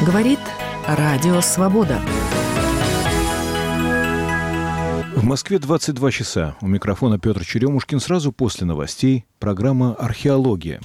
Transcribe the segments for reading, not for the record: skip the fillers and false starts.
Говорит Радио Свобода. В Москве 22 часа. У микрофона Петр Черемушкин. Сразу после новостей программа «Археология».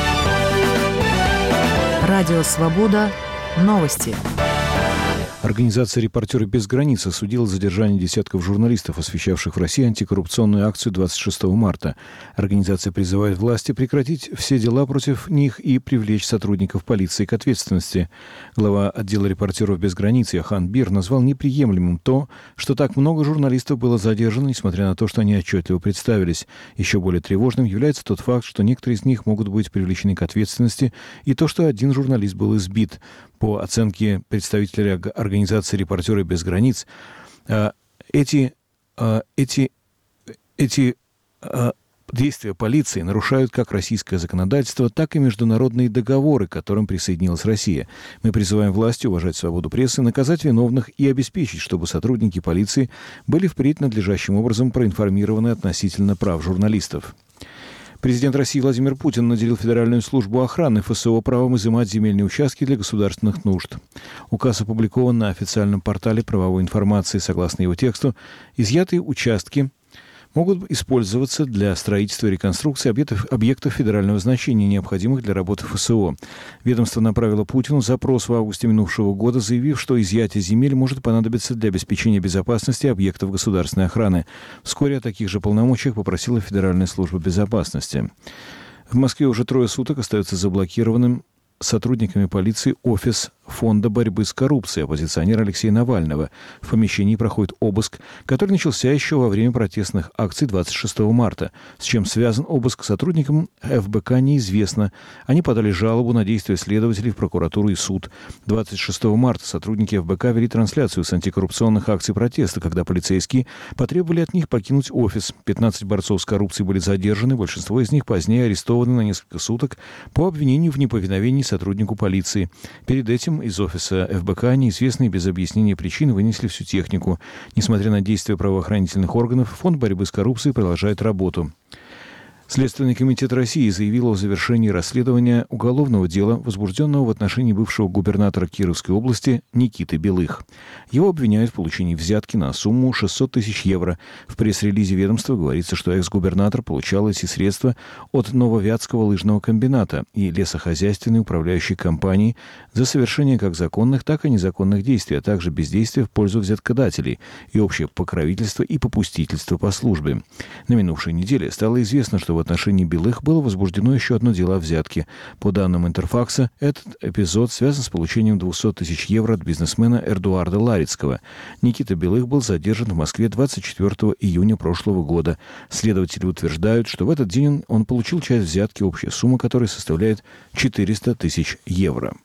Радио Свобода. Новости. Организация «Репортеры без границ» осудила задержание десятков журналистов, освещавших в России антикоррупционную акцию 26 марта. Организация призывает власти прекратить все дела против них и привлечь сотрудников полиции к ответственности. Глава отдела «Репортеров без границ» Яхан Бир назвал неприемлемым то, что так много журналистов было задержано, несмотря на то, что они отчетливо представились. Еще более тревожным является тот факт, что некоторые из них могут быть привлечены к ответственности, и то, что один журналист был избит. По оценке представителей организации «Репортеры без границ», эти действия полиции нарушают как российское законодательство, так и международные договоры, к которым присоединилась Россия. Мы призываем власти уважать свободу прессы, наказать виновных и обеспечить, чтобы сотрудники полиции были впредь надлежащим образом проинформированы относительно прав журналистов. Президент России Владимир Путин наделил Федеральную службу охраны ФСО правом изымать земельные участки для государственных нужд. Указ опубликован на официальном портале правовой информации. Согласно его тексту, изъятые участки могут использоваться для строительства и реконструкции объектов федерального значения, необходимых для работы ФСО. Ведомство направило Путину запрос в августе минувшего года, заявив, что изъятие земель может понадобиться для обеспечения безопасности объектов государственной охраны. Вскоре о таких же полномочиях попросила Федеральная служба безопасности. В Москве уже 3 суток остается заблокированным сотрудниками полиции офис Фонда борьбы с коррупцией оппозиционера Алексея Навального. В помещении проходит обыск, который начался еще во время протестных акций 26 марта. С чем связан обыск сотрудникам ФБК, неизвестно. Они подали жалобу на действия следователей в прокуратуру и суд. 26 марта сотрудники ФБК вели трансляцию с антикоррупционных акций протеста, когда полицейские потребовали от них покинуть офис. 15 борцов с коррупцией были задержаны, большинство из них позднее арестованы на несколько суток по обвинению в неповиновении сотруднику полиции. Перед этим из офиса ФБК неизвестные без объяснения причин вынесли всю технику. Несмотря на действия правоохранительных органов, Фонд борьбы с коррупцией продолжает работу. Следственный комитет России заявил о завершении расследования уголовного дела, возбужденного в отношении бывшего губернатора Кировской области Никиты Белых. Его обвиняют в получении взятки на сумму 600 тысяч евро. В пресс-релизе ведомства говорится, что экс-губернатор получал эти средства от Нововятского лыжного комбината и лесохозяйственной управляющей компании за совершение как законных, так и незаконных действий, а также бездействия в пользу взяткодателей и общее покровительство и попустительство по службе. На минувшей неделе стало известно, что в отношении Белых было возбуждено еще одно дело о взятке. По данным Интерфакса, этот эпизод связан с получением 200 тысяч евро от бизнесмена Эдуарда Ларицкого. Никита Белых был задержан в Москве 24 июня прошлого года. Следователи утверждают, что в этот день он получил часть взятки, общая сумма которой составляет 400 тысяч евро.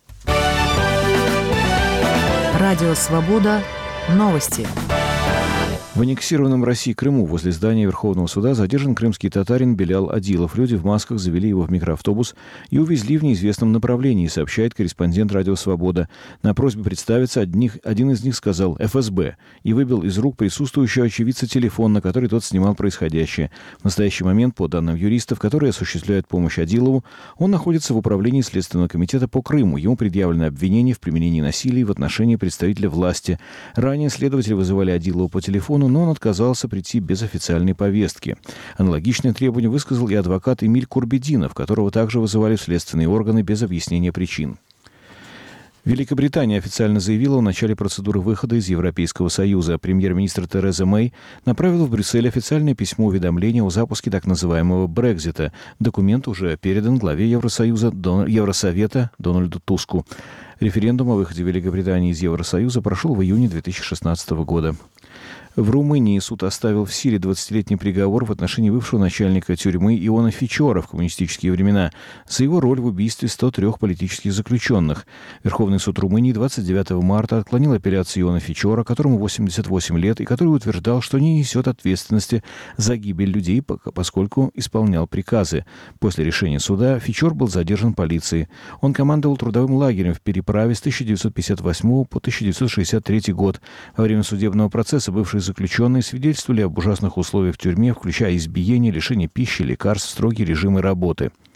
Радио Свобода. Новости. В аннексированном России Крыму возле здания Верховного суда задержан крымский татарин Белял Адилов. Люди в масках завели его в микроавтобус и увезли в неизвестном направлении, сообщает корреспондент «Радио Свобода». На просьбу представиться один из них сказал «ФСБ» и выбил из рук присутствующего очевидца телефон, на который тот снимал происходящее. В настоящий момент, по данным юристов, которые осуществляют помощь Адилову, он находится в управлении Следственного комитета по Крыму. Ему предъявлено обвинение в применении насилия в отношении представителя власти. Ранее следователи вызывали Адилова по телефону, но он отказался прийти без официальной повестки. Аналогичное требование высказал и адвокат Эмиль Курбединов, которого также вызывали в следственные органы без объяснения причин. Великобритания официально заявила о начале процедуры выхода из Европейского Союза. Премьер-министр Тереза Мэй направила в Брюссель официальное письмо-уведомление о запуске так называемого Брексита. Документ уже передан главе Евросовета Дональду Туску. Референдум о выходе Великобритании из Евросоюза прошел в июне 2016 года. В Румынии суд оставил в силе 20-летний приговор в отношении бывшего начальника тюрьмы Иона Фичора в коммунистические времена за его роль в убийстве 103 политических заключенных. Верховный суд Румынии 29 марта отклонил апелляцию Иона Фичора, которому 88 лет, и который утверждал, что не несет ответственности за гибель людей, поскольку исполнял приказы. После решения суда Фичор был задержан полицией. Он командовал трудовым лагерем в переправе с 1958 по 1963 год. Во время судебного процесса бывшие заключенные свидетельствовали об ужасных условиях в тюрьме, включая избиение, лишение пищи, лекарств, строгие режимы работы.